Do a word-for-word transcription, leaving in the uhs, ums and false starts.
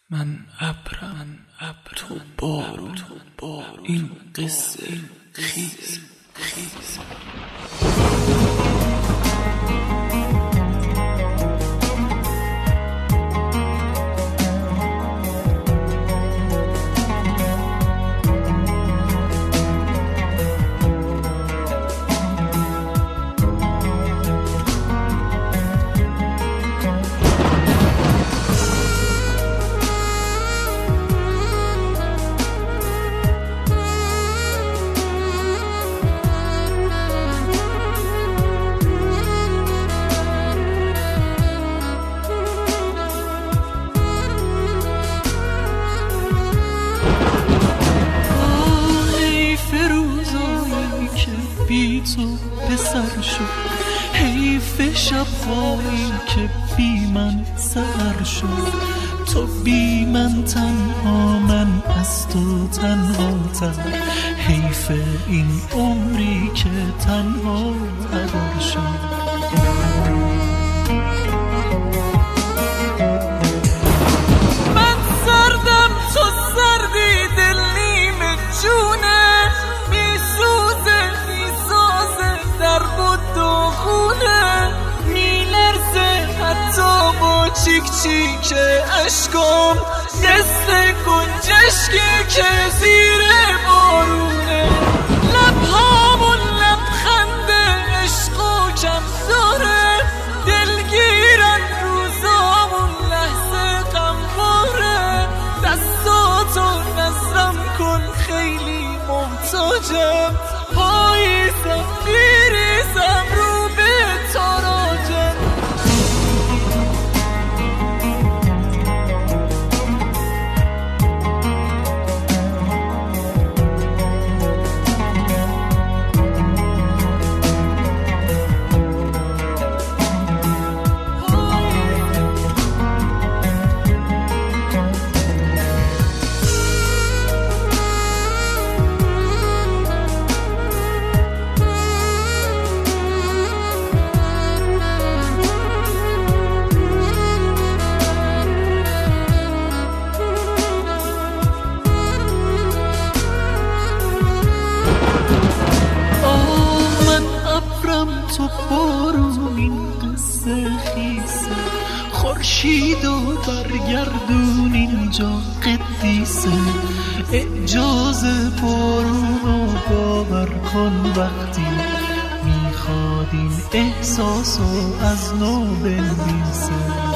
من ابرم تو بارون این قصه خیز خیز بی تو به سر شد، حیف شب‌هایی که بی من سحر شد. تو بی من تنها، من از تو تنها تر. حیف این عمری که تنها هدر شد. من سردم تو سردی، دل نیمه جونه چیک چیک اشکم، دست گنجشکی که زیر بارونه. لبهامون لبخند عشق و کم داره، دلگیرن روزامون لحظه غمباره. دستاتو نظرم کن خیلی محتاجم، پاییزم میریزم رو به تاراجم. تو بارون این قصه خیسه، خورشید و برگردون اینجا قدیسه. اعجاز بارون و باور کن وقتی میخواد این احساسو از نو بنویسه.